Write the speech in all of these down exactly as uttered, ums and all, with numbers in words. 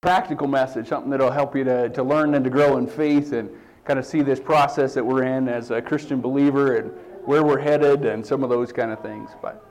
practical message, something that'll help you to, to learn and to grow in faith and kind of see this process that we're in as a Christian believer and where we're headed and some of those kind of things. But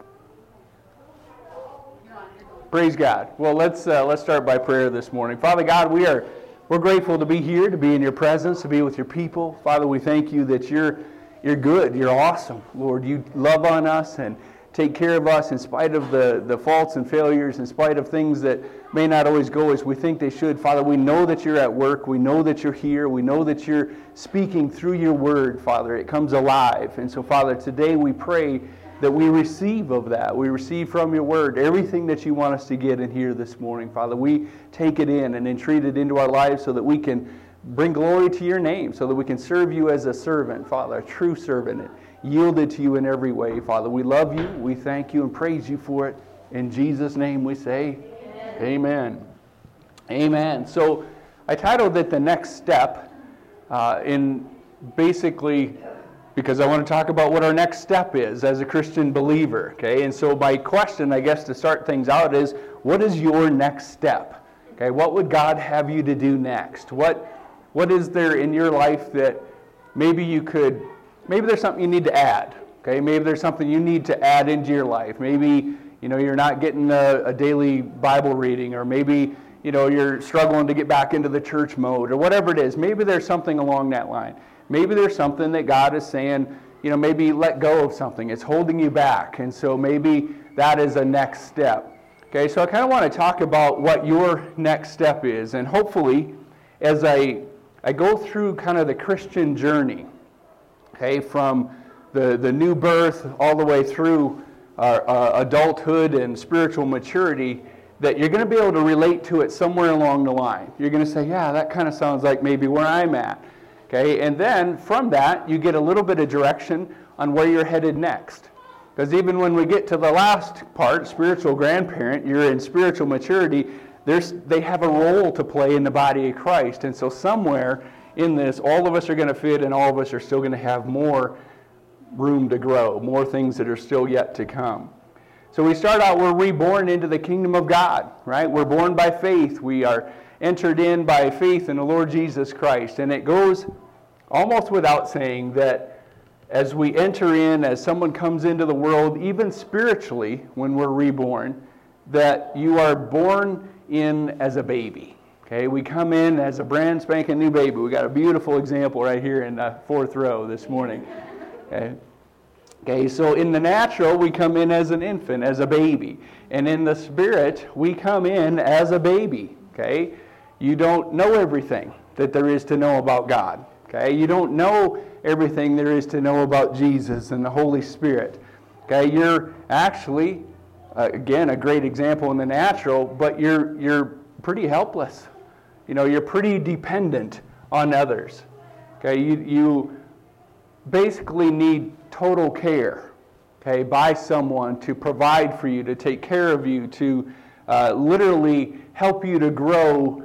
praise God. Well, let's uh, let's start by prayer this morning. Father God, we are we're grateful to be here, to be in your presence, to be with your people. Father, we thank you that you're you're good, you're awesome, Lord. You love on us and take care of us in spite of the, the faults and failures, in spite of things that may not always go as we think they should. Father, we know that you're at work. We know that you're here. We know that you're speaking through your word, Father. It comes alive. And so, Father, today we pray that we receive of that. We receive from your word everything that you want us to get in here this morning, Father. We take it in and entreat it into our lives so that we can bring glory to your name, so that we can serve you as a servant, Father, a true servant, yielded to you in every way, Father. We love you, we thank you, and praise you for it. In Jesus' name we say, amen. Amen. Amen. So I titled it The Next Step, uh, in basically because I want to talk about what our next step is as a Christian believer, okay? And so my question, I guess, to start things out is, what is your next step? Okay, what would God have you to do next? What, what is there in your life that maybe you could Maybe there's something you need to add, okay? Maybe there's something you need to add into your life. Maybe, you know, you're not getting a, a daily Bible reading, or maybe, you know, you're struggling to get back into the church mode, or whatever it is. Maybe there's something along that line. Maybe there's something that God is saying, you know, maybe let go of something. It's holding you back, and so maybe that is a next step. Okay, so I kind of want to talk about what your next step is, and hopefully, as I I go through kind of the Christian journey, okay, from the, the new birth all the way through our, uh, adulthood and spiritual maturity, that you're going to be able to relate to it somewhere along the line. You're going to say, yeah, that kind of sounds like maybe where I'm at. Okay, and then from that, you get a little bit of direction on where you're headed next. Because even when we get to the last part, spiritual grandparent, you're in spiritual maturity, there's, they have a role to play in the body of Christ. And so somewhere in this, all of us are going to fit, and all of us are still going to have more room to grow, more things that are still yet to come. So we start out, we're reborn into the kingdom of God, right? We're born by faith. We are entered in by faith in the Lord Jesus Christ. And it goes almost without saying that as we enter in, as someone comes into the world, even spiritually, when we're reborn, that you are born in as a baby. Okay, we come in as a brand spanking new baby. We got a beautiful example right here in the fourth row this morning. Okay. Okay, so in the natural, we come in as an infant, as a baby. And in the spirit, we come in as a baby. Okay, you don't know everything that there is to know about God. Okay, you don't know everything there is to know about Jesus and the Holy Spirit. Okay, you're actually, uh, again, a great example in the natural, but you're you're pretty helpless. You know, you're pretty dependent on others. Okay, you you basically need total care, okay, by someone to provide for you, to take care of you, to uh, literally help you to grow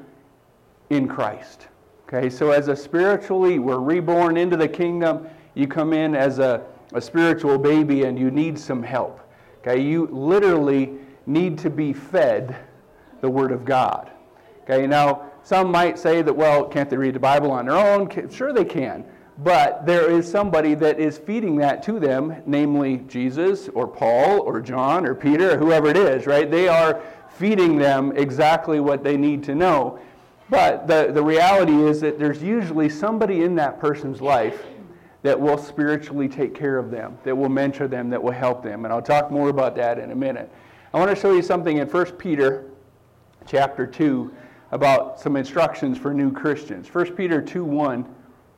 in Christ. Okay, so as a spiritually, we're reborn into the kingdom. You come in as a, a spiritual baby and you need some help. Okay, you literally need to be fed the Word of God. Okay, now, some might say that, well, can't they read the Bible on their own? Sure they can. But there is somebody that is feeding that to them, namely Jesus or Paul or John or Peter or whoever it is, right? They are feeding them exactly what they need to know. But the, the reality is that there's usually somebody in that person's life that will spiritually take care of them, that will mentor them, that will help them. And I'll talk more about that in a minute. I want to show you something in First Peter chapter two about some instructions for new Christians. First Peter two one,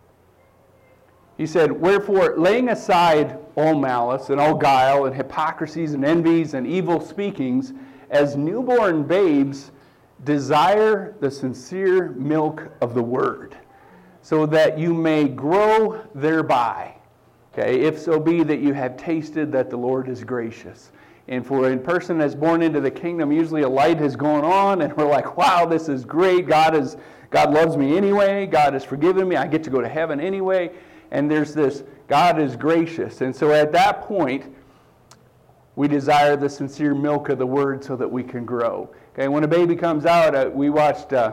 he said, "Wherefore, laying aside all malice and all guile and hypocrisies and envies and evil speakings, as newborn babes, desire the sincere milk of the word, so that you may grow thereby. Okay, if so be that you have tasted that the Lord is gracious." And for a person that's born into the kingdom, usually a light has gone on, and we're like, wow, this is great. God is, God loves me anyway. God has forgiven me. I get to go to heaven anyway. And there's this, God is gracious. And so at that point, We desire the sincere milk of the Word so that we can grow. Okay, when a baby comes out, uh, we watched, uh,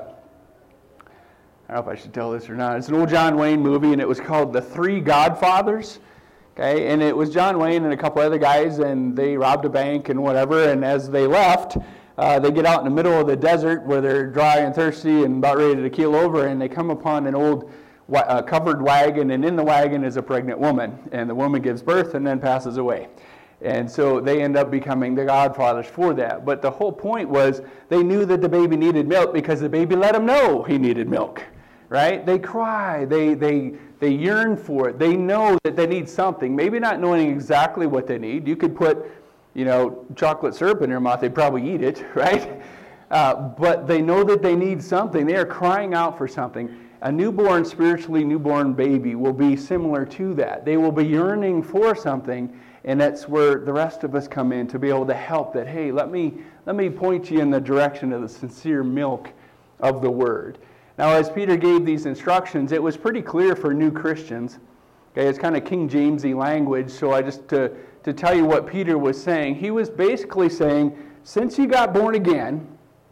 I don't know if I should tell this or not, it's an old John Wayne movie, and it was called The Three Godfathers. Okay, and it was John Wayne and a couple other guys, and they robbed a bank and whatever, and as they left, uh, they get out in the middle of the desert where they're dry and thirsty and about ready to keel over, and they come upon an old uh, covered wagon, and in the wagon is a pregnant woman, and the woman gives birth and then passes away. And so they end up becoming the godfathers for that. But the whole point was they knew that the baby needed milk because the baby let them know he needed milk. Right? They cry, they they they yearn for it. They know that they need something. Maybe not knowing exactly what they need. You could put, you know, chocolate syrup in their mouth, they'd probably eat it, right? Uh, but they know that they need something. They are crying out for something. A newborn, spiritually newborn baby will be similar to that. They will be yearning for something, and that's where the rest of us come in to be able to help that, hey, let me let me point you in the direction of the sincere milk of the Word. Now, as Peter gave these instructions, it was pretty clear for new Christians. Okay, it's kind of King Jamesy language, so I just to, to tell you what Peter was saying. He was basically saying, since you got born again,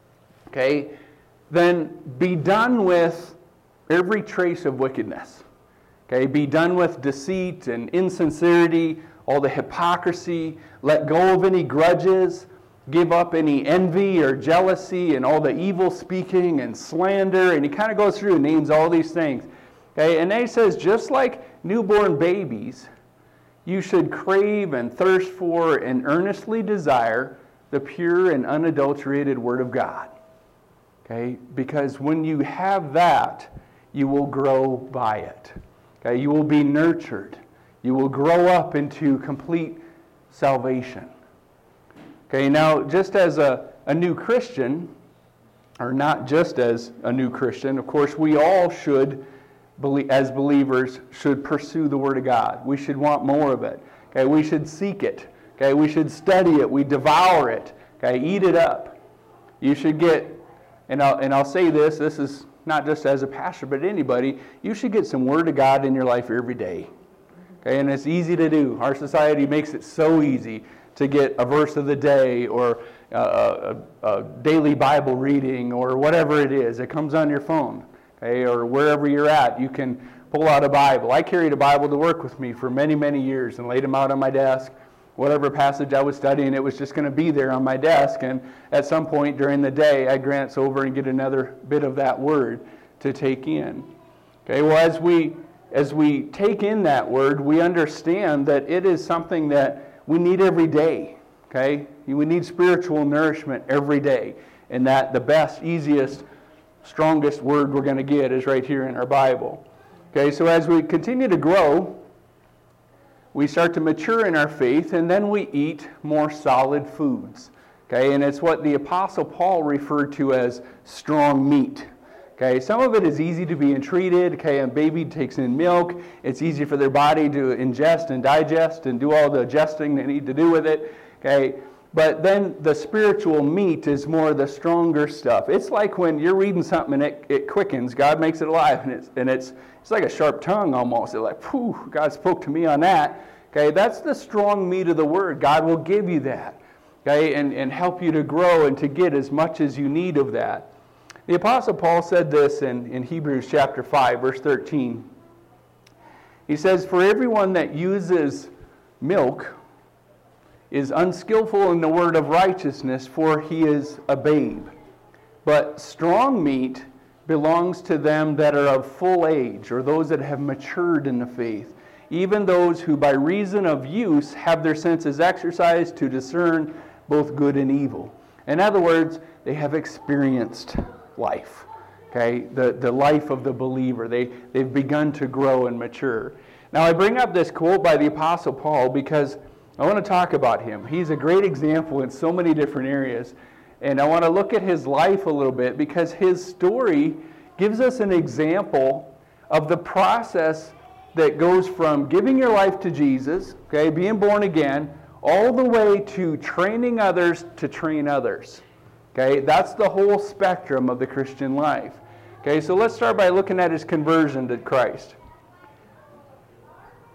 okay, then be done with every trace of wickedness. Okay, be done with deceit and insincerity, all the hypocrisy. Let go of any grudges. Give up any envy or jealousy and all the evil speaking and slander. And he kind of goes through and names all these things. Okay, and then he says, just like newborn babies, you should crave and thirst for and earnestly desire the pure and unadulterated Word of God. Okay, because when you have that, you will grow by it. Okay, you will be nurtured. You will grow up into complete salvation. Okay, now just as a, a new Christian, or not just as a new Christian, of course we all should, as believers, should pursue the Word of God. We should want more of it. Okay, we should seek it. Okay, we should study it. We devour it. Okay, eat it up. You should get, and I'll, and I'll say this, this is not just as a pastor, but anybody, you should get some Word of God in your life every day. Okay, and it's easy to do. Our society makes it so easy to get a verse of the day or a, a, a daily Bible reading or whatever it is. It comes on your phone, okay, or wherever you're at. You can pull out a Bible. I carried a Bible to work with me for many, many years and laid them out on my desk. Whatever passage I was studying, it was just going to be there on my desk. And at some point during the day, I'd glance over and get another bit of that Word to take in. Okay, well, as we as we take in that Word, we understand that it is something that we need every day, okay? We need spiritual nourishment every day. And that the best, easiest, strongest word we're going to get is right here in our Bible. Okay, so as we continue to grow, we start to mature in our faith, and then we eat more solid foods. Okay, and it's what the Apostle Paul referred to as strong meat. Okay, some of it is easy to be entreated. Okay, a baby takes in milk. It's easy for their body to ingest and digest and do all the digesting they need to do with it. Okay, but then the spiritual meat is more the stronger stuff. It's like when you're reading something and it, it quickens. God makes it alive, and it's and it's it's like a sharp tongue almost. It's like, phew, God spoke to me on that. Okay, that's the strong meat of the Word. God will give you that. Okay, and and help you to grow and to get as much as you need of that. The Apostle Paul said this in, in Hebrews chapter five, verse thirteen. He says, for everyone that uses milk is unskillful in the word of righteousness, for he is a babe. But strong meat belongs to them that are of full age, or those that have matured in the faith, even those who by reason of use have their senses exercised to discern both good and evil. In other words, they have experienced life, okay, the, the life of the believer. They, they've begun to grow and mature. Now, I bring up this quote by the Apostle Paul because I want to talk about him. He's a great example in so many different areas, and I want to look at his life a little bit because his story gives us an example of the process that goes from giving your life to Jesus, okay, being born again, all the way to training others to train others. Okay, that's the whole spectrum of the Christian life. Okay, so let's start by looking at his conversion to Christ.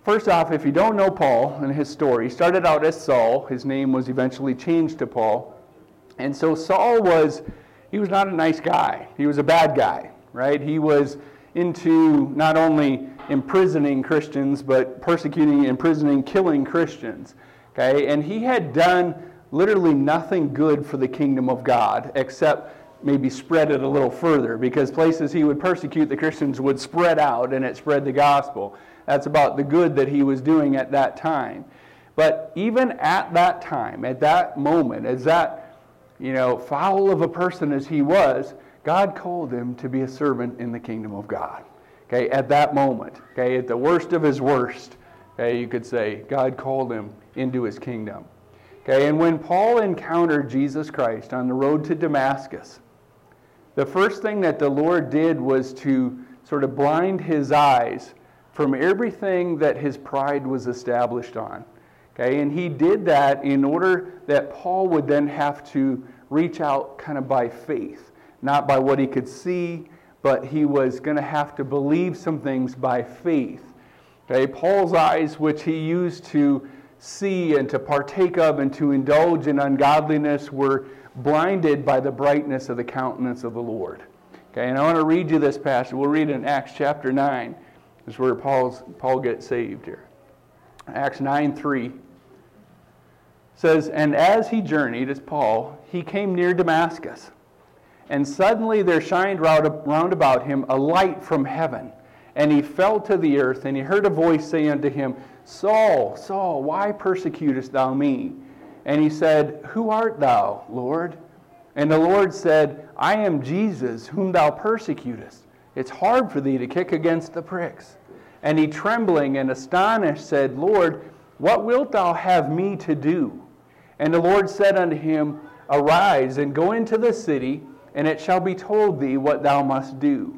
first off, if you don't know Paul and his story, he started out as Saul. His name was eventually changed to Paul. And so Saul was, he was not a nice guy. He was a bad guy, right? He was into not only imprisoning Christians, but persecuting, imprisoning, killing Christians. Okay, and he had done literally nothing good for the kingdom of God, except maybe spread it a little further, because places he would persecute the Christians would spread out, and it spread the gospel. That's about the good that he was doing at that time. But even at that time, at that moment, as that, you know, foul of a person as he was, God called him to be a servant in the kingdom of God. Okay, at that moment, okay, at the worst of his worst, okay, you could say, God called him into his kingdom. Okay, and when Paul encountered Jesus Christ on the road to Damascus, the first thing that the Lord did was to sort of blind his eyes from everything that his pride was established on. Okay, and he did that in order that Paul would then have to reach out kind of by faith, not by what he could see, but he was going to have to believe some things by faith. Okay, Paul's eyes, which he used to see and to partake of and to indulge in ungodliness, were blinded by the brightness of the countenance of the Lord. Okay, and I want to read you this passage. We'll read it in Acts chapter nine. This is where Paul's, Paul gets saved here. Acts nine three says, "And as he journeyed," as Paul, "he came near Damascus. And suddenly there shined round about him a light from heaven. And he fell to the earth, and he heard a voice say unto him, Saul, Saul, why persecutest thou me? And he said, Who art thou, Lord? And the Lord said, I am Jesus, whom thou persecutest. It's hard for thee to kick against the pricks. And he, trembling and astonished, said, Lord, what wilt thou have me to do? And the Lord said unto him, Arise, and go into the city, and it shall be told thee what thou must do.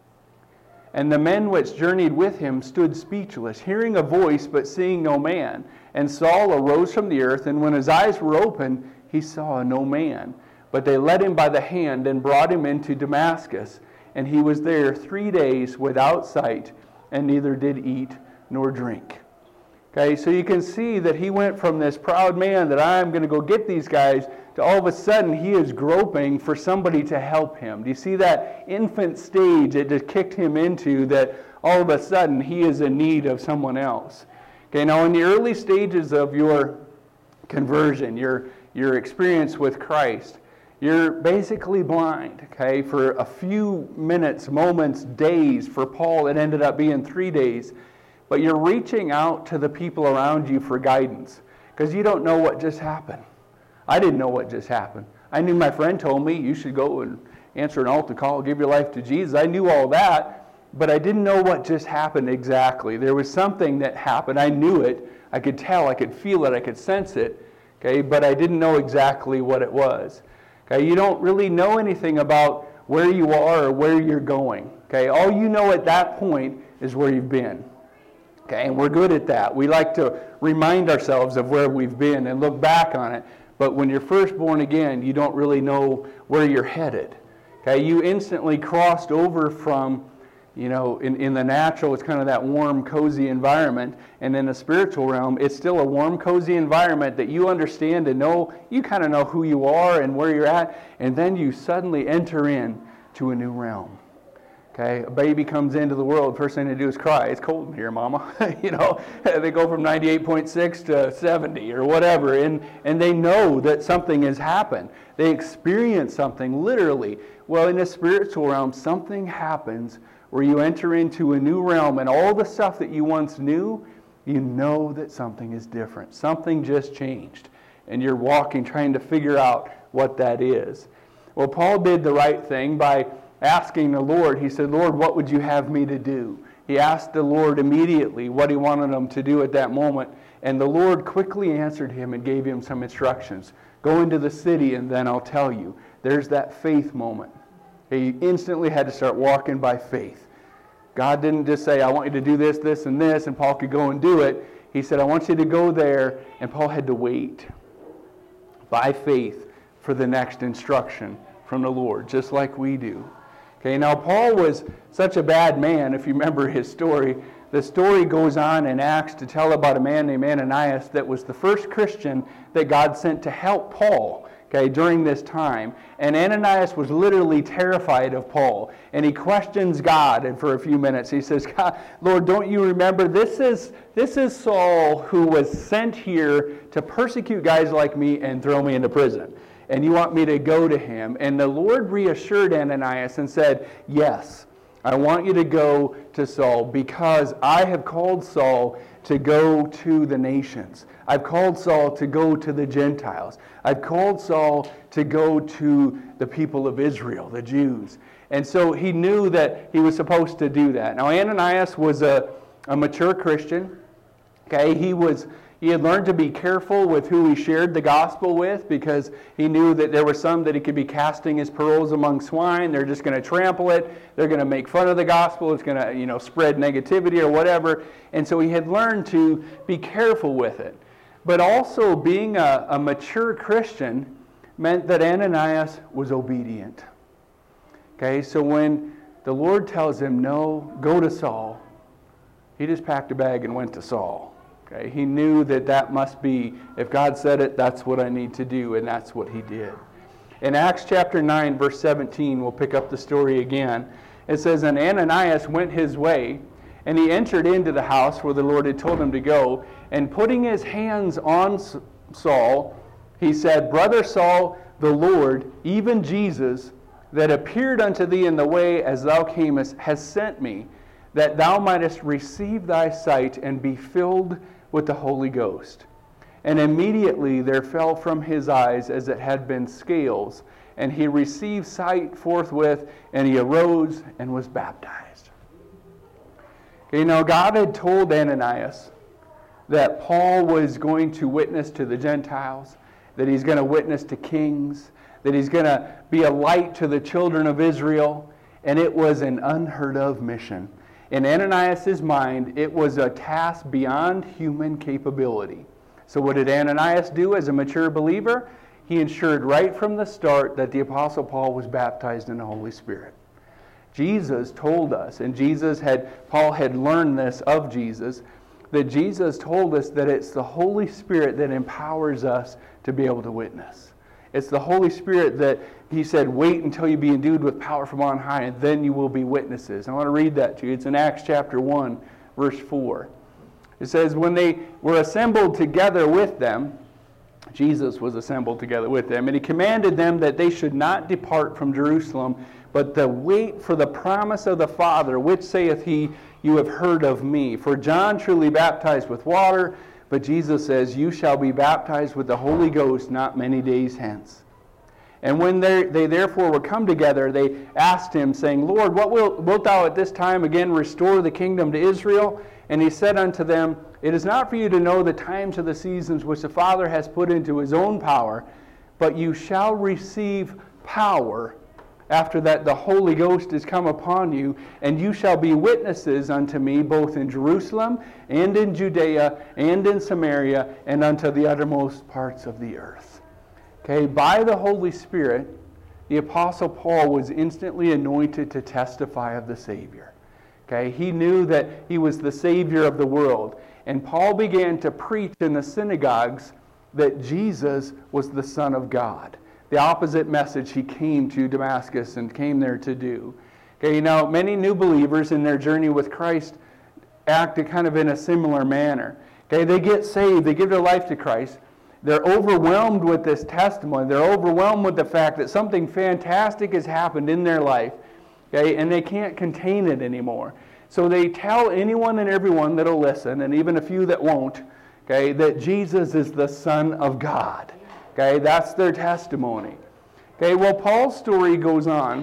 And the men which journeyed with him stood speechless, hearing a voice, but seeing no man. And Saul arose from the earth, and when his eyes were opened, he saw no man. But they led him by the hand, and brought him into Damascus. And he was there three days without sight, and neither did eat nor drink. Okay, so you can see that he went from this proud man that I'm going to go get these guys, to all of a sudden he is groping for somebody to help him. Do you see that infant stage it just kicked him into, that all of a sudden he is in need of someone else? Okay, now in the early stages of your conversion, your, your experience with Christ, you're basically blind, okay, for a few minutes, moments, days. For Paul, it ended up being three days. But you're reaching out to the people around you for guidance, because you don't know what just happened. I didn't know what just happened. I knew my friend told me you should go and answer an altar call, give your life to Jesus. I knew all that, but I didn't know what just happened exactly. There was something that happened. I knew it. I could tell. I could feel it. I could sense it. Okay, but I didn't know exactly what it was. Okay, you don't really know anything about where you are or where you're going. Okay, all you know at that point is where you've been. Okay, and we're good at that. We like to remind ourselves of where we've been and look back on it. But when you're first born again, you don't really know where you're headed. Okay, you instantly crossed over from, you know, in, in the natural, it's kind of that warm, cozy environment. And in the spiritual realm, it's still a warm, cozy environment that you understand and know. You kind of know who you are and where you're at. And then you suddenly enter in to a new realm. Okay, a baby comes into the world, first thing they do is cry. It's cold in here, Mama. you know, they go from ninety-eight point six to seventy or whatever, and, and they know that something has happened. They experience something, literally. Well, in the spiritual realm, something happens where you enter into a new realm, and all the stuff that you once knew, you know that something is different. Something just changed, and you're walking, trying to figure out what that is. Well, Paul did the right thing by asking the Lord. He said, Lord, what would you have me to do? He asked the Lord immediately what he wanted him to do at that moment. And the Lord quickly answered him and gave him some instructions. Go into the city and then I'll tell you. There's that faith moment. He instantly had to start walking by faith. God didn't just say, I want you to do this, this, and this, and Paul could go and do it. He said, I want you to go there, and Paul had to wait by faith for the next instruction from the Lord, just like we do. Okay, now Paul was such a bad man, if you remember his story, the story goes on in Acts to tell about a man named Ananias that was the first Christian that God sent to help Paul, okay, during this time. And Ananias was literally terrified of Paul. And he questions God, and for a few minutes he says, God, Lord, don't you remember, this is, this is Saul who was sent here to persecute guys like me and throw me into prison. And you want me to go to him? And the Lord reassured Ananias and said, yes, I want you to go to Saul because I have called Saul to go to the nations. I've called Saul to go to the Gentiles. I've called Saul to go to the people of Israel, the Jews. And so he knew that he was supposed to do that. Now Ananias was a, a mature Christian. Okay, he was he had learned to be careful with who he shared the gospel with because he knew that there were some that he could be casting his pearls among swine. They're just going to trample it. They're going to make fun of the gospel. It's going to, you know, spread negativity or whatever. And so he had learned to be careful with it. But also being a, a mature Christian meant that Ananias was obedient. Okay, so when the Lord tells him, no, go to Saul, he just packed a bag and went to Saul. Okay, he knew that that must be, if God said it, that's what I need to do, and that's what he did. In Acts chapter nine, verse seventeen, we'll pick up the story again. It says, and Ananias went his way, and he entered into the house where the Lord had told him to go, and putting his hands on Saul, he said, Brother Saul, the Lord, even Jesus, that appeared unto thee in the way as thou camest, has sent me, that thou mightest receive thy sight and be filled with the Holy Ghost. And immediately there fell from his eyes as it had been scales, and he received sight forthwith, and he arose and was baptized. Okay, now God had told Ananias that Paul was going to witness to the Gentiles, that he's going to witness to kings, that he's going to be a light to the children of Israel, and it was an unheard of mission. In Ananias' mind, it was a task beyond human capability. So what did Ananias do as a mature believer? He ensured right from the start that the Apostle Paul was baptized in the Holy Spirit. Jesus told us, and Jesus had, Paul had learned this of Jesus, that Jesus told us that it's the Holy Spirit that empowers us to be able to witness. It's the Holy Spirit that he said, wait until you be endued with power from on high, and then you will be witnesses. I want to read that to you. It's in Acts chapter one, verse four. It says, when they were assembled together with them, Jesus was assembled together with them, and he commanded them that they should not depart from Jerusalem, but to wait for the promise of the Father, which saith he, you have heard of me. For John truly baptized with water, but Jesus says, you shall be baptized with the Holy Ghost not many days hence. And when they, they therefore were come together, they asked him, saying, Lord, what will, wilt thou at this time again restore the kingdom to Israel? And he said unto them, it is not for you to know the times or the seasons which the Father has put into his own power, but you shall receive power after that the Holy Ghost is come upon you, and you shall be witnesses unto me both in Jerusalem and in Judea and in Samaria and unto the uttermost parts of the earth. Okay, by the Holy Spirit, the Apostle Paul was instantly anointed to testify of the Savior. Okay, he knew that he was the Savior of the world. And Paul began to preach in the synagogues that Jesus was the Son of God. The opposite message he came to Damascus and came there to do. Okay, you know, many new believers in their journey with Christ act kind of in a similar manner. Okay, they get saved, they give their life to Christ. They're overwhelmed with this testimony. They're overwhelmed with the fact that something fantastic has happened in their life. Okay, and they can't contain it anymore. So they tell anyone and everyone that'll listen, and even a few that won't, okay, that Jesus is the Son of God. Okay, that's their testimony. Okay, well, Paul's story goes on.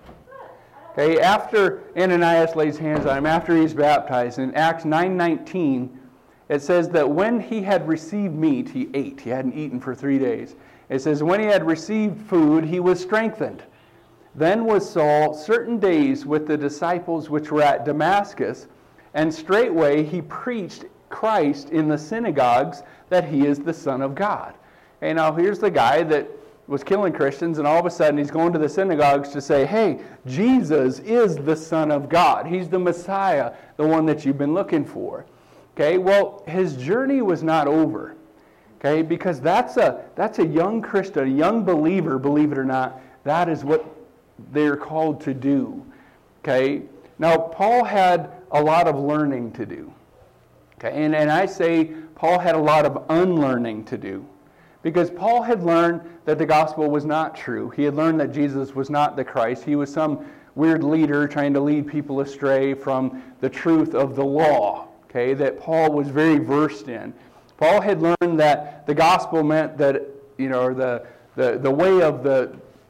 Okay, after Ananias lays hands on him, after he's baptized, in Acts nine nineteen, it says that when he had received meat, he ate. He hadn't eaten for three days. It says, when he had received food, he was strengthened. Then was Saul certain days with the disciples which were at Damascus, and straightway he preached Christ in the synagogues that he is the Son of God. And now here's the guy that was killing Christians, and all of a sudden he's going to the synagogues to say, hey, Jesus is the Son of God. He's the Messiah, the one that you've been looking for. Okay, well, his journey was not over. Okay, because that's a that's a young Christian, a young believer, believe it or not, that is what they're called to do. Okay, now Paul had a lot of learning to do. Okay, and, and I say Paul had a lot of unlearning to do. Because Paul had learned that the gospel was not true. He had learned that Jesus was not the Christ. He was some weird leader trying to lead people astray from the truth of the law, okay, that Paul was very versed in. Paul had learned that the gospel meant that, you know, the, the, the way of the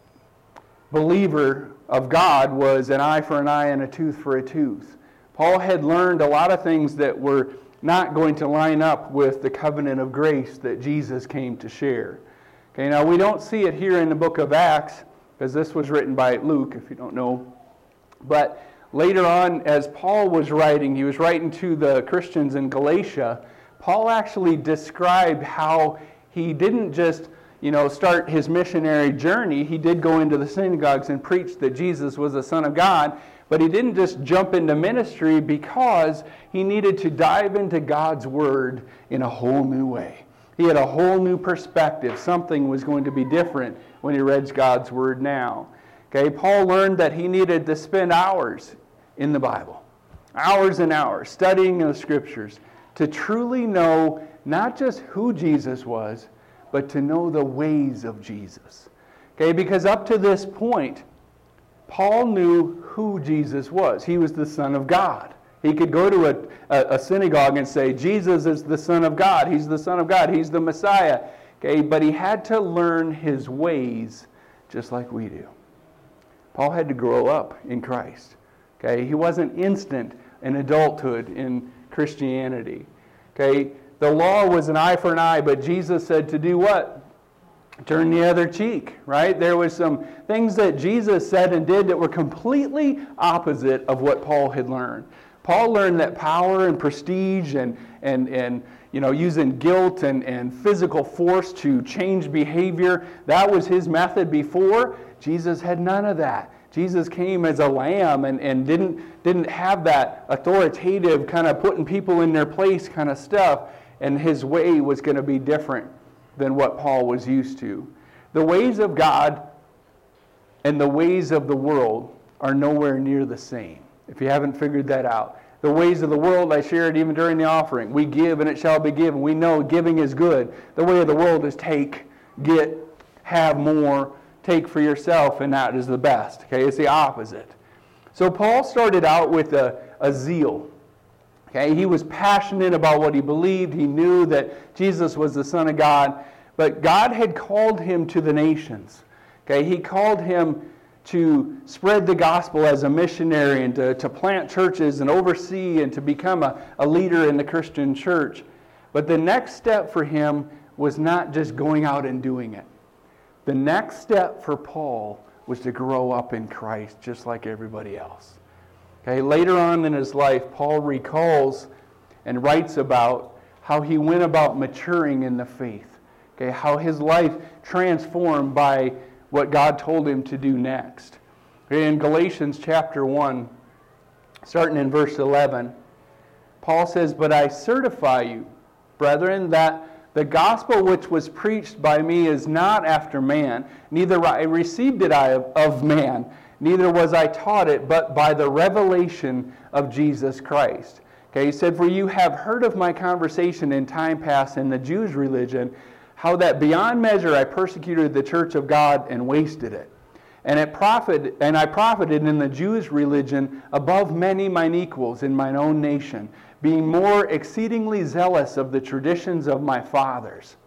believer of God was an eye for an eye and a tooth for a tooth. Paul had learned a lot of things that were not going to line up with the covenant of grace that Jesus came to share. Okay, now we don't see it here in the book of Acts, because this was written by Luke, if you don't know. But later on, as Paul was writing, he was writing to the Christians in Galatia, Paul actually described how he didn't just, you know, start his missionary journey. He did go into the synagogues and preach that Jesus was the Son of God, but he didn't just jump into ministry because he needed to dive into God's Word in a whole new way. He had a whole new perspective. Something was going to be different when he read God's Word now. Okay, Paul learned that he needed to spend hours in the Bible, hours and hours studying the Scriptures to truly know not just who Jesus was, but to know the ways of Jesus. Okay, because up to this point, Paul knew who Jesus was. He was the Son of God. He could go to a, a, a synagogue and say, Jesus is the Son of God. He's the Son of God. He's the Messiah. Okay, but he had to learn his ways just like we do. Paul had to grow up in Christ. Okay, he wasn't instant in adulthood in Christianity. Okay, the law was an eye for an eye, but Jesus said to do what? Turn the other cheek, right? There was some things that Jesus said and did that were completely opposite of what Paul had learned. Paul learned that power and prestige and, and, and you know, using guilt and, and physical force to change behavior, that was his method before. Jesus had none of that. Jesus came as a lamb and, and didn't, didn't have that authoritative kind of putting people in their place kind of stuff, and his way was going to be different than what Paul was used to. The ways of God and the ways of the world are nowhere near the same, if you haven't figured that out. The ways of the world, I shared even during the offering. We give and it shall be given. We know giving is good. The way of the world is take, get, have more, take for yourself, and that is the best. Okay, it's the opposite. So Paul started out with a, a zeal. Okay, he was passionate about what he believed. He knew that Jesus was the Son of God. But God had called him to the nations. Okay, he called him to spread the gospel as a missionary and to, to plant churches and oversee and to become a, a leader in the Christian church. But the next step for him was not just going out and doing it. The next step for Paul was to grow up in Christ just like everybody else. Okay, later on in his life, Paul recalls and writes about how he went about maturing in the faith. Okay, how his life transformed by what God told him to do next. Okay, in Galatians chapter one, starting in verse eleven, Paul says, "But I certify you, brethren, that the gospel which was preached by me is not after man, neither I received it I of, of man, neither was I taught it, but by the revelation of Jesus Christ." Okay, he said, "For you have heard of my conversation in time past in the Jews' religion, how that beyond measure I persecuted the church of God and wasted it. And it profit, and I profited in the Jews' religion above many mine equals in mine own nation, being more exceedingly zealous of the traditions of my fathers."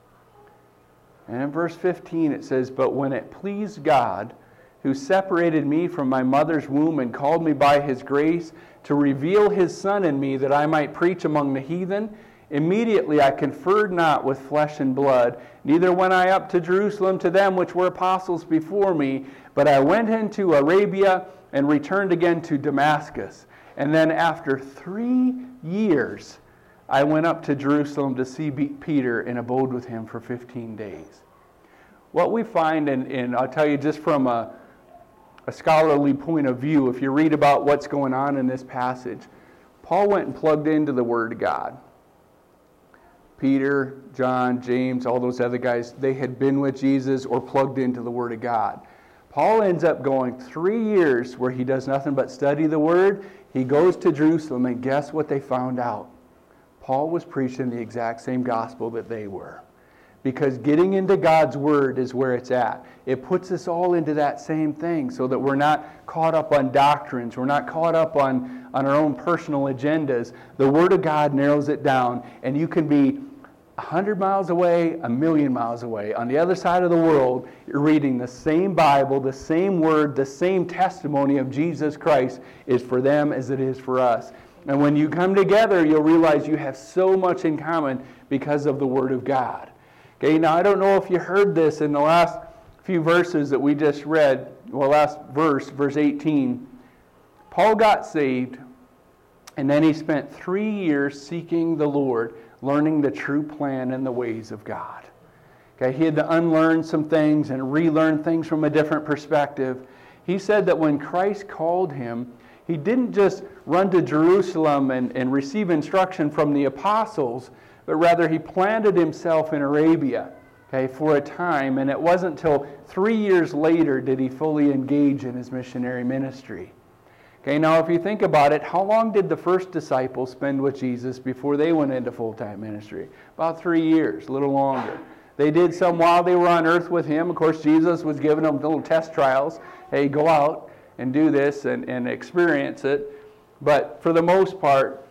And in verse fifteen it says, "But when it pleased God, who separated me from my mother's womb and called me by his grace to reveal his Son in me that I might preach among the heathen, immediately I conferred not with flesh and blood, neither went I up to Jerusalem to them which were apostles before me, but I went into Arabia and returned again to Damascus. And then after three years, I went up to Jerusalem to see Peter and abode with him for fifteen days. what we find, and, and I'll tell you just from a, a scholarly point of view, if you read about what's going on in this passage, Paul went and plugged into the Word of God. Peter, John, James, all those other guys, they had been with Jesus or plugged into the Word of God. Paul ends up going three years where he does nothing but study the Word. He goes to Jerusalem, and guess what they found out? Paul was preaching the exact same gospel that they were. Because getting into God's Word is where it's at. It puts us all into that same thing so that we're not caught up on doctrines. We're not caught up on, on our own personal agendas. The Word of God narrows it down, and you can be a hundred miles away, a million miles away. On the other side of the world, you're reading the same Bible, the same Word, the same testimony of Jesus Christ is for them as it is for us. And when you come together, you'll realize you have so much in common because of the Word of God. Okay, now I don't know if you heard this in the last few verses that we just read. Well, last verse, verse eighteen. Paul got saved, and then he spent three years seeking the Lord, learning the true plan and the ways of God. Okay, he had to unlearn some things and relearn things from a different perspective. He said that when Christ called him, he didn't just run to Jerusalem and, and receive instruction from the apostles, but rather he planted himself in Arabia, okay, for a time, and it wasn't until three years later did he fully engage in his missionary ministry. Okay, now if you think about it, how long did the first disciples spend with Jesus before they went into full-time ministry? About three years, a little longer. They did some while they were on earth with him. Of course, Jesus was giving them little test trials. Hey, go out and do this and, and experience it. But for the most part,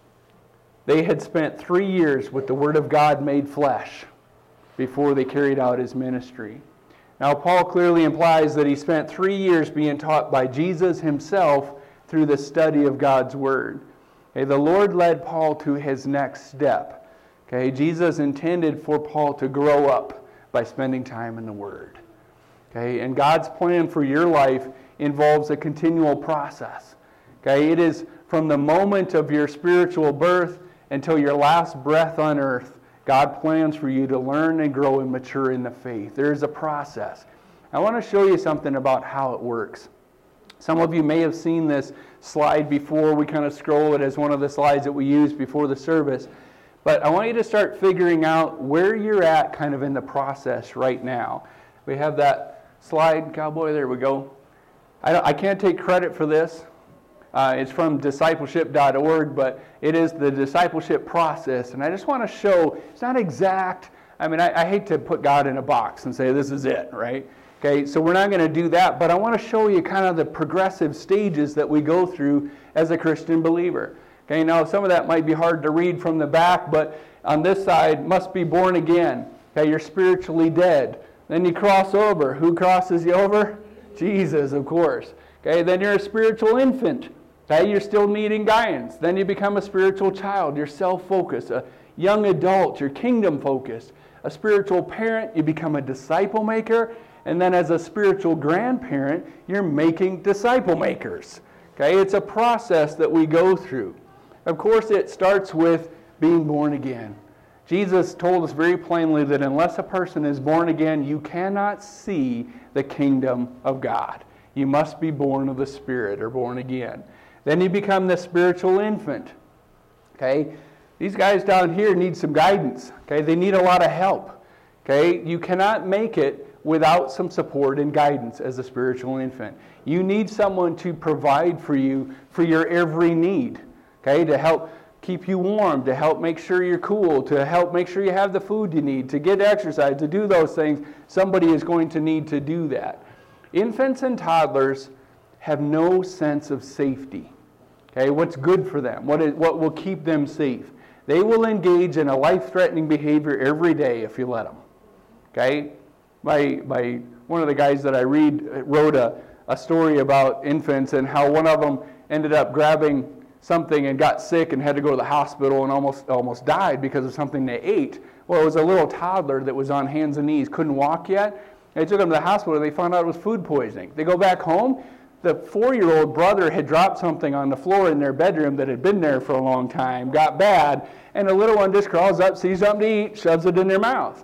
they had spent three years with the Word of God made flesh before they carried out his ministry. Now, Paul clearly implies that he spent three years being taught by Jesus himself through the study of God's Word. Okay, the Lord led Paul to his next step. Okay, Jesus intended for Paul to grow up by spending time in the Word. Okay, and God's plan for your life involves a continual process. Okay, it is from the moment of your spiritual birth until your last breath on earth. God plans for you to learn and grow and mature in the faith. There is a process. I want to show you something about how it works. Some of you may have seen this slide before. We kind of scroll it as one of the slides that we used before the service. But I want you to start figuring out where you're at kind of in the process right now. We have that slide, Cowboy. There we go. I, don't, I can't take credit for this. Uh, it's from discipleship dot org, but it is the discipleship process. And I just want to show, it's not exact. I mean, I, I hate to put God in a box and say this is it, right? Okay, so we're not going to do that, but I want to show you kind of the progressive stages that we go through as a Christian believer. Okay, now some of that might be hard to read from the back, but on this side, must be born again. Okay, you're spiritually dead. Then you cross over. Who crosses you over? Jesus, of course. Okay, then you're a spiritual infant. Okay, you're still needing guidance. Then you become a spiritual child. You're self-focused. A young adult, you're kingdom-focused. A spiritual parent, you become a disciple maker. And then as a spiritual grandparent, you're making disciple makers. Okay, it's a process that we go through. Of course, it starts with being born again. Jesus told us very plainly that unless a person is born again, you cannot see the kingdom of God. You must be born of the Spirit or born again. Then you become the spiritual infant. Okay? These guys down here need some guidance. Okay? They need a lot of help. Okay? You cannot make it without some support and guidance as a spiritual infant. You need someone to provide for you for your every need. Okay? To help keep you warm, to help make sure you're cool, to help make sure you have the food you need, to get exercise, to do those things. Somebody is going to need to do that. Infants and toddlers have no sense of safety. Okay, what's good for them? What is, what will keep them safe? They will engage in a life-threatening behavior every day if you let them. Okay? My, my, one of the guys that I read wrote a, a story about infants and how one of them ended up grabbing something and got sick and had to go to the hospital and almost almost died because of something they ate. Well, it was a little toddler that was on hands and knees, couldn't walk yet. They took him to the hospital and they found out it was food poisoning. They go back home. The four-year-old brother had dropped something on the floor in their bedroom that had been there for a long time, got bad, and the little one just crawls up, sees something to eat, shoves it in their mouth.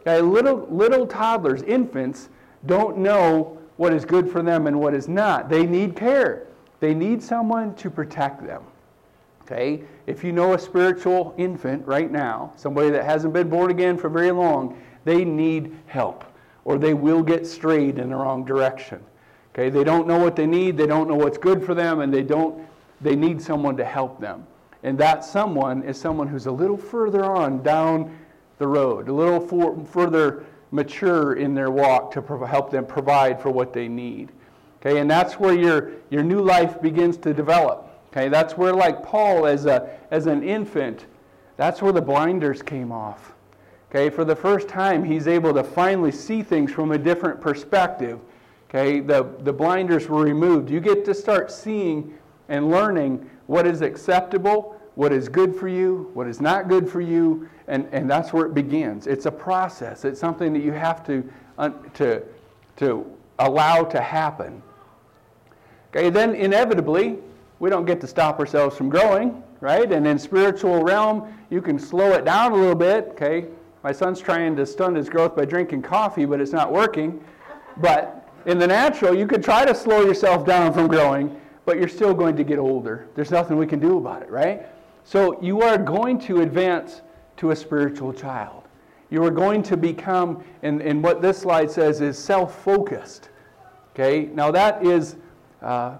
Okay, little, little toddlers, infants, don't know what is good for them and what is not. They need care. They need someone to protect them. Okay, if you know a spiritual infant right now, somebody that hasn't been born again for very long, they need help, or they will get strayed in the wrong direction. Okay, they don't know what they need, they don't know what's good for them, and they don't. They need someone to help them. And that someone is someone who's a little further on down the road, a little for, further mature in their walk to prov- help them provide for what they need. Okay, and that's where your your new life begins to develop. Okay, that's where, like Paul as a as an infant, that's where the blinders came off. Okay, for the first time, he's able to finally see things from a different perspective. Okay, the, the blinders were removed. You get to start seeing and learning what is acceptable, what is good for you, what is not good for you, and, and that's where it begins. It's a process. It's something that you have to, uh, to, to allow to happen. Okay, then inevitably, we don't get to stop ourselves from growing, right? And in spiritual realm, you can slow it down a little bit, okay? My son's trying to stunt his growth by drinking coffee, but it's not working. But in the natural, you could try to slow yourself down from growing, but you're still going to get older. There's nothing we can do about it, right? So you are going to advance to a spiritual child. You are going to become, and, and what this slide says is self-focused. Okay? Now that is... Uh,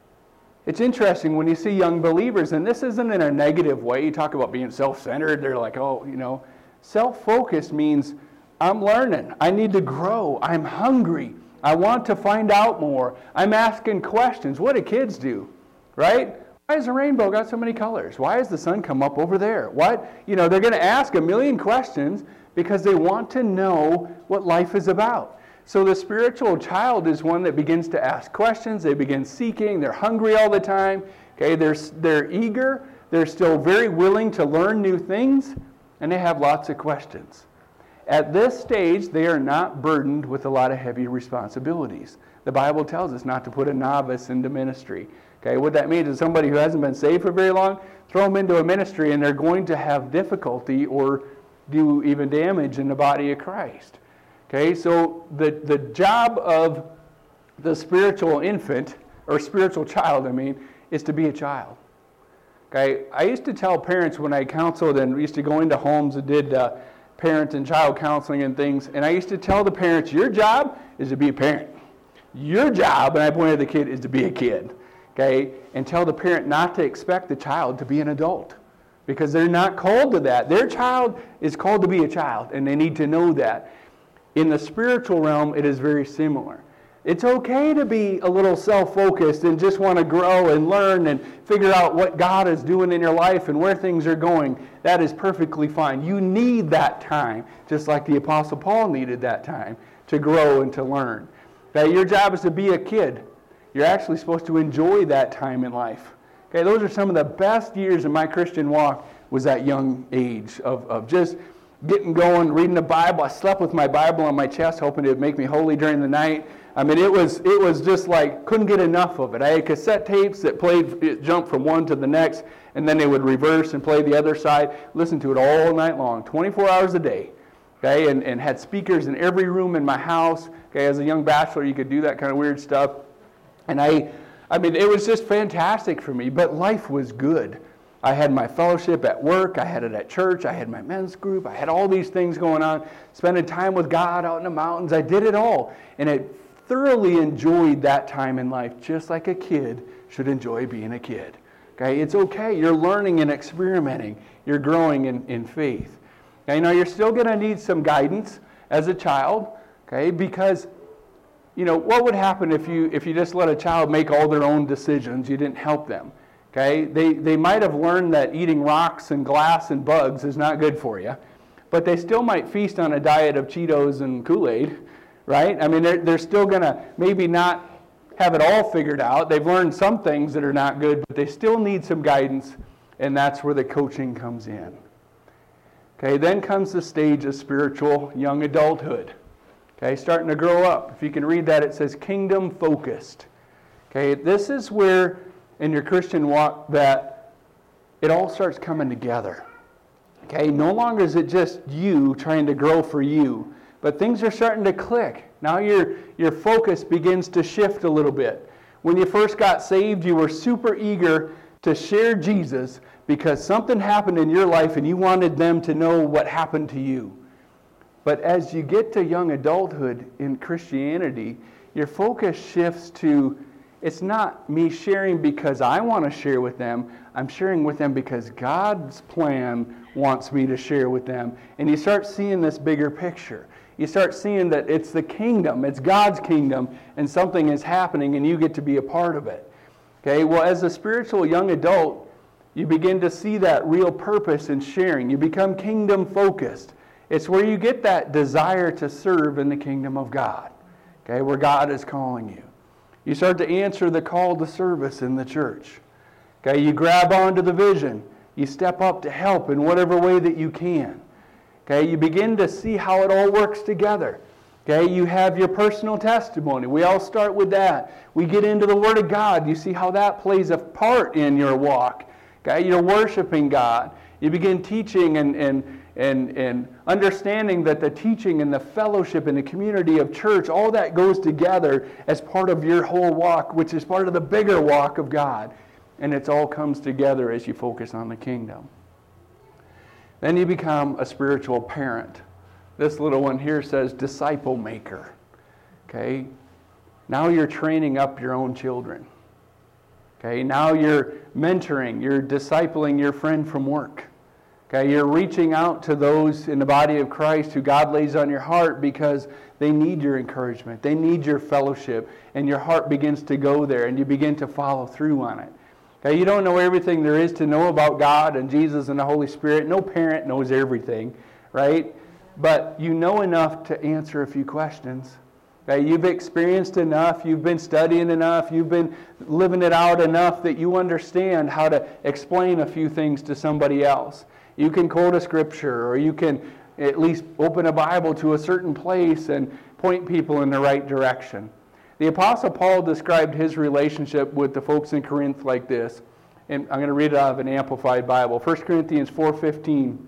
It's interesting when you see young believers, and this isn't in a negative way. You talk about being self-centered. They're like, oh, you know. Self-focused means I'm learning. I need to grow. I'm hungry. I want to find out more. I'm asking questions. What do kids do, right? Why has the rainbow got so many colors? Why has the sun come up over there? What? You know, they're going to ask a million questions because they want to know what life is about. So the spiritual child is one that begins to ask questions. They begin seeking. They're hungry all the time. Okay, they're, they're eager. They're still very willing to learn new things, and they have lots of questions. At this stage, they are not burdened with a lot of heavy responsibilities. The Bible tells us not to put a novice into ministry. Okay, what that means is somebody who hasn't been saved for very long, throw them into a ministry, and they're going to have difficulty or do even damage in the body of Christ. Okay, so the, the job of the spiritual infant, or spiritual child, I mean, is to be a child. Okay, I used to tell parents when I counseled and used to go into homes and did uh, parent and child counseling and things, and I used to tell the parents, your job is to be a parent. Your job, and I pointed at the kid, is to be a kid. Okay, and tell the parent not to expect the child to be an adult, because they're not called to that. Their child is called to be a child, and they need to know that. In the spiritual realm, it is very similar. It's okay to be a little self-focused and just want to grow and learn and figure out what God is doing in your life and where things are going. That is perfectly fine. You need that time, just like the Apostle Paul needed that time to grow and to learn. Okay, your job is to be a kid. You're actually supposed to enjoy that time in life. Okay, those are some of the best years of my Christian walk, was that young age of, of just getting going, reading the Bible. I slept with my Bible on my chest, hoping it would make me holy during the night. I mean, it was it was just like, couldn't get enough of it. I had cassette tapes that played, it jumped from one to the next, and then they would reverse and play the other side. Listen to it all night long, twenty-four hours a day. Okay, and, and had speakers in every room in my house. Okay, as a young bachelor, you could do that kind of weird stuff. And I, I mean, it was just fantastic for me, but life was good. I had my fellowship at work, I had it at church, I had my men's group, I had all these things going on, spending time with God out in the mountains. I did it all, and I thoroughly enjoyed that time in life, just like a kid should enjoy being a kid. Okay, it's okay. You're learning and experimenting. You're growing in, in faith. Now, you know, you're still going to need some guidance as a child, okay, because, you know, what would happen if you if you just let a child make all their own decisions? You didn't help them. Okay, they, they might have learned that eating rocks and glass and bugs is not good for you, but they still might feast on a diet of Cheetos and Kool-Aid, right? I mean, they're, they're still going to maybe not have it all figured out. They've learned some things that are not good, but they still need some guidance, and that's where the coaching comes in. Okay, then comes the stage of spiritual young adulthood. Okay, starting to grow up. If you can read that, it says kingdom focused. Okay, this is where in your Christian walk that it all starts coming together. Okay, no longer is it just you trying to grow for you. But things are starting to click. Now your, your focus begins to shift a little bit. When you first got saved, you were super eager to share Jesus because something happened in your life and you wanted them to know what happened to you. But as you get to young adulthood in Christianity, your focus shifts to, it's not me sharing because I want to share with them. I'm sharing with them because God's plan wants me to share with them. And you start seeing this bigger picture. You start seeing that it's the kingdom, it's God's kingdom, and something is happening and you get to be a part of it. Okay, well, as a spiritual young adult, you begin to see that real purpose in sharing. You become kingdom focused. It's where you get that desire to serve in the kingdom of God. Okay, where God is calling you. You start to answer the call to service in the church. Okay, you grab onto the vision. You step up to help in whatever way that you can. Okay, you begin to see how it all works together. Okay, you have your personal testimony. We all start with that. We get into the Word of God. You see how that plays a part in your walk. Okay, you're worshiping God. You begin teaching and, and, and, and understanding that the teaching and the fellowship and the community of church, all that goes together as part of your whole walk, which is part of the bigger walk of God. And it all comes together as you focus on the kingdom. Then you become a spiritual parent. This little one here says disciple maker. Okay? Now you're training up your own children. Okay? Now you're mentoring, you're discipling your friend from work. Okay? You're reaching out to those in the body of Christ who God lays on your heart because they need your encouragement. They need your fellowship. And your heart begins to go there and you begin to follow through on it. Okay? You don't know everything there is to know about God and Jesus and the Holy Spirit. No parent knows everything, right? But you know enough to answer a few questions. Okay? You've experienced enough, you've been studying enough, you've been living it out enough that you understand how to explain a few things to somebody else. You can quote a scripture, or you can at least open a Bible to a certain place and point people in the right direction. The Apostle Paul described his relationship with the folks in Corinth like this. And I'm going to read it out of an Amplified Bible. First Corinthians four fifteen.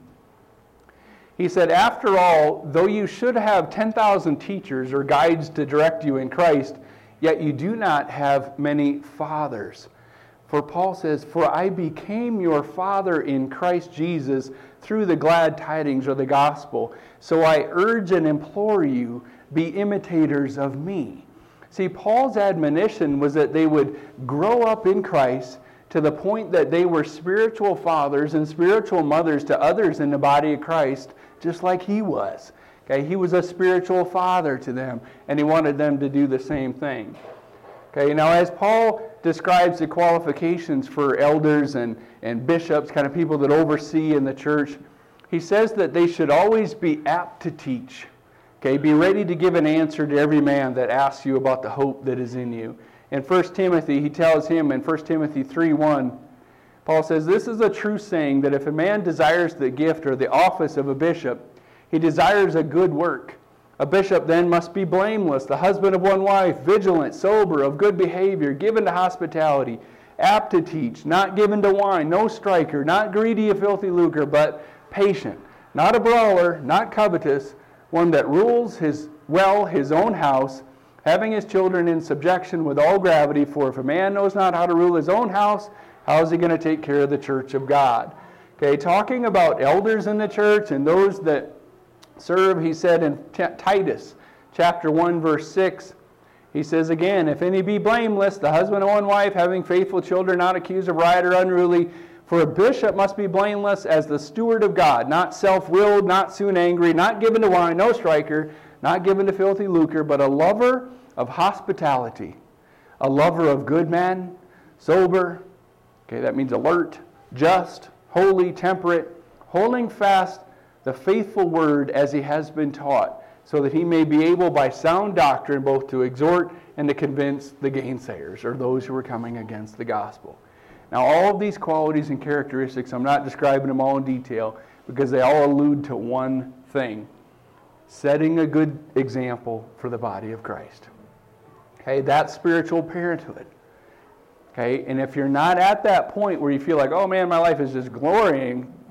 He said, after all, though you should have ten thousand teachers or guides to direct you in Christ, yet you do not have many fathers. For Paul says, for I became your father in Christ Jesus through the glad tidings or the gospel. So I urge and implore you, be imitators of me. See, Paul's admonition was that they would grow up in Christ to the point that they were spiritual fathers and spiritual mothers to others in the body of Christ, just like he was. Okay, he was a spiritual father to them, and he wanted them to do the same thing. Okay, now as Paul describes the qualifications for elders and, and bishops, kind of people that oversee in the church, he says that they should always be apt to teach. Okay, be ready to give an answer to every man that asks you about the hope that is in you. In First Timothy, he tells him in First Timothy three one, Paul says, this is a true saying that if a man desires the gift or the office of a bishop, he desires a good work. A bishop then must be blameless, the husband of one wife, vigilant, sober, of good behavior, given to hospitality, apt to teach, not given to wine, no striker, not greedy of filthy lucre, but patient, not a brawler, not covetous, one that rules his well his own house, having his children in subjection with all gravity. For if a man knows not how to rule his own house, how is he going to take care of the church of God? Okay, talking about elders in the church and those that serve, he said in T- Titus chapter one verse six, he says again, if any be blameless, the husband of one wife, having faithful children, not accused of riot or unruly, for a bishop must be blameless as the steward of God, not self-willed, not soon angry, not given to wine, no striker, not given to filthy lucre, but a lover of hospitality, a lover of good men, sober, okay, that means alert, just, holy, temperate, holding fast the faithful word as he has been taught, so that he may be able by sound doctrine both to exhort and to convince the gainsayers, or those who are coming against the gospel. Now, all of these qualities and characteristics, I'm not describing them all in detail, because they all allude to one thing: setting a good example for the body of Christ. Okay, that's spiritual parenthood. Okay, and if you're not at that point where you feel like, oh man, my life is just glorying,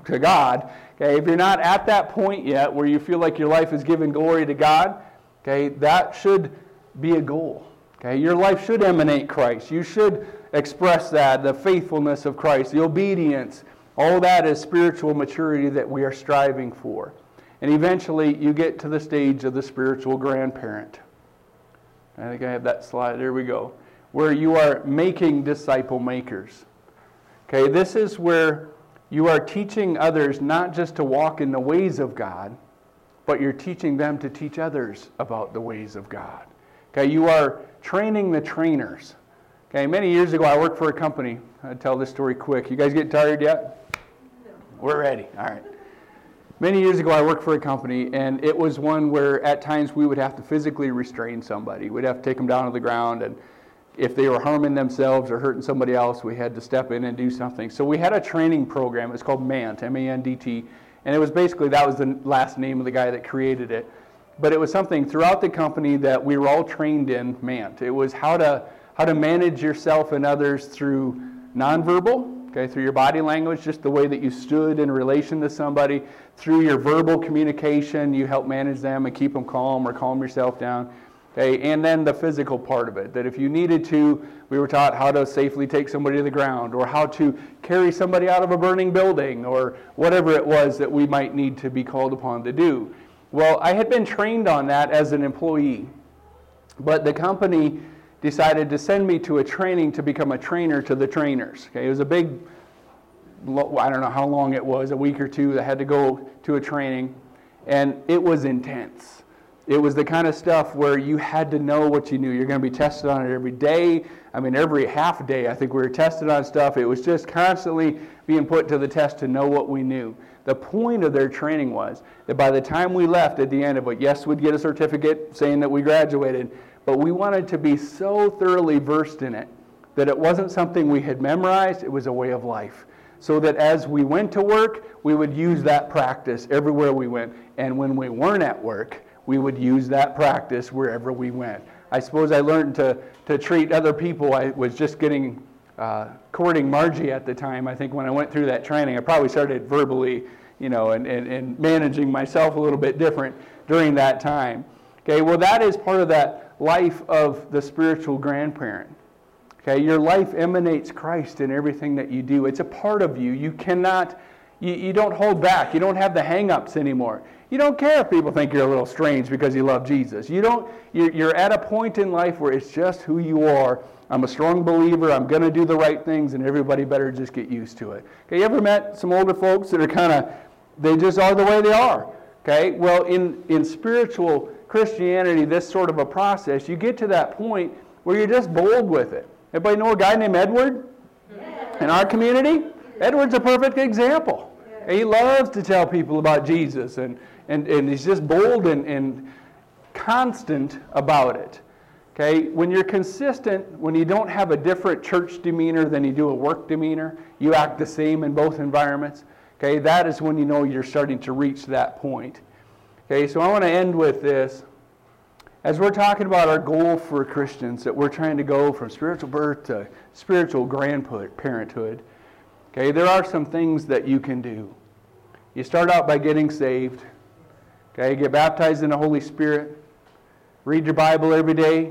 to God. Okay, if you're not at that point yet where you feel like your life is giving glory to God, okay, that should be a goal. Okay, your life should emanate Christ. You should express that, the faithfulness of Christ, the obedience. All that is spiritual maturity that we are striving for. And eventually you get to the stage of the spiritual grandparent. I think I have that slide. There we go. Where you are making disciple makers. Okay, this is where you are teaching others not just to walk in the ways of God, but you're teaching them to teach others about the ways of God. Okay, you are training the trainers. Okay, many years ago I worked for a company. I'll tell this story quick. You guys get tired yet? No. We're ready. All right. Many years ago I worked for a company, and it was one where at times we would have to physically restrain somebody. We'd have to take them down to the ground, and if they were harming themselves or hurting somebody else, we had to step in and do something. So we had a training program. It's called MANT, M A N D T. And it was basically, that was the last name of the guy that created it. But it was something throughout the company that we were all trained in MANT. It was how to how to manage yourself and others through nonverbal, okay, through your body language, just the way that you stood in relation to somebody. Through your verbal communication, you help manage them and keep them calm or calm yourself down. Okay, and then the physical part of it, that if you needed to, we were taught how to safely take somebody to the ground, or how to carry somebody out of a burning building, or whatever it was that we might need to be called upon to do. Well, I had been trained on that as an employee, but the company decided to send me to a training to become a trainer to the trainers. Okay, it was a big, I don't know how long it was, a week or two, I had to go to a training, and it was intense. It was the kind of stuff where you had to know what you knew. You're going to be tested on it every day. I mean, every half day, I think we were tested on stuff. It was just constantly being put to the test to know what we knew. The point of their training was that by the time we left at the end of it, yes, we'd get a certificate saying that we graduated, but we wanted to be so thoroughly versed in it that it wasn't something we had memorized, it was a way of life. So that as we went to work, we would use that practice everywhere we went. And when we weren't at work, we would use that practice wherever we went. I suppose I learned to, to treat other people. I was just getting, uh, courting Margie at the time. I think when I went through that training, I probably started verbally, you know, and, and, and managing myself a little bit different during that time. Okay, well, that is part of that life of the spiritual grandparent. Okay, your life emanates Christ in everything that you do. It's a part of you. You cannot, you, you don't hold back. You don't have the hang-ups anymore. You don't care if people think you're a little strange because you love Jesus. You don't, you're, you're at a point in life where it's just who you are. I'm a strong believer. I'm going to do the right things, and everybody better just get used to it. Okay, you ever met some older folks that are kind of, they just are the way they are? Okay, well, in, in spiritual Christianity, this sort of a process, you get to that point where you're just bold with it. Everybody know a guy named Edward in our community? Edward's a perfect example. He loves to tell people about Jesus, and, and, and he's just bold and, and constant about it. Okay, when you're consistent, when you don't have a different church demeanor than you do a work demeanor, you act the same in both environments. Okay, that is when you know you're starting to reach that point. Okay, so I want to end with this. As we're talking about our goal for Christians, that we're trying to go from spiritual birth to spiritual grandparenthood, okay, there are some things that you can do. You start out by getting saved. Okay, get baptized in the Holy Spirit. Read your Bible every day.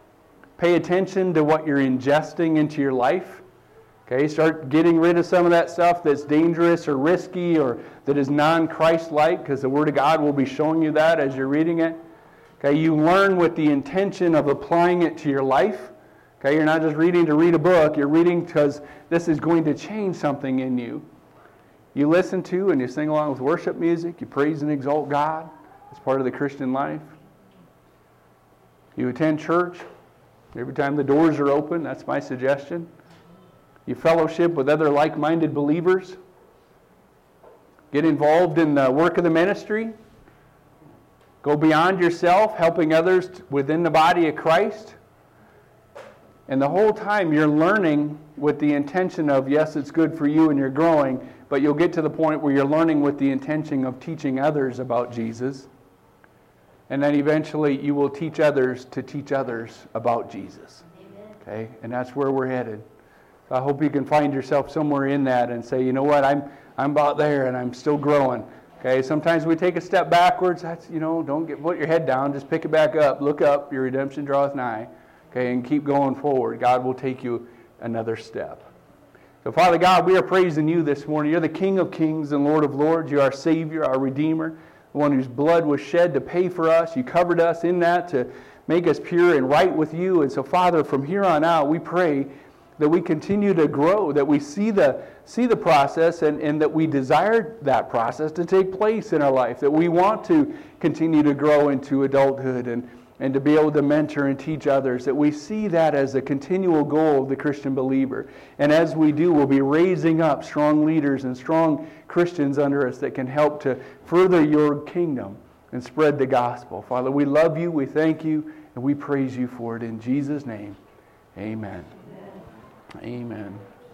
Pay attention to what you're ingesting into your life. Okay, start getting rid of some of that stuff that's dangerous or risky or that is non-Christ-like, because the Word of God will be showing you that as you're reading it. Okay, you learn with the intention of applying it to your life. Okay, you're not just reading to read a book. You're reading because this is going to change something in you. You listen to and you sing along with worship music. You praise and exalt God as part of the Christian life. You attend church every time the doors are open. That's my suggestion. You fellowship with other like-minded believers. Get involved in the work of the ministry. Go beyond yourself, helping others within the body of Christ. And the whole time you're learning with the intention of, yes, it's good for you and you're growing, but you'll get to the point where you're learning with the intention of teaching others about Jesus. And then eventually you will teach others to teach others about Jesus. Okay? And that's where we're headed. I hope you can find yourself somewhere in that and say, you know what, I'm I'm about there and I'm still growing. Okay, sometimes we take a step backwards. That's, you know, don't get put your head down. Just pick it back up. Look up. Your redemption draweth nigh. Okay, and keep going forward. God will take you another step. So, Father God, we are praising you this morning. You're the King of kings and Lord of lords. You're our Savior, our Redeemer, the one whose blood was shed to pay for us. You covered us in that to make us pure and right with you. And so, Father, from here on out, we pray that we continue to grow, that we see the see the process and, and that we desire that process to take place in our life, that we want to continue to grow into adulthood and, and to be able to mentor and teach others, that we see that as a continual goal of the Christian believer. And as we do, we'll be raising up strong leaders and strong Christians under us that can help to further your kingdom and spread the gospel. Father, we love you, we thank you, and we praise you for it in Jesus' name. Amen. Amen.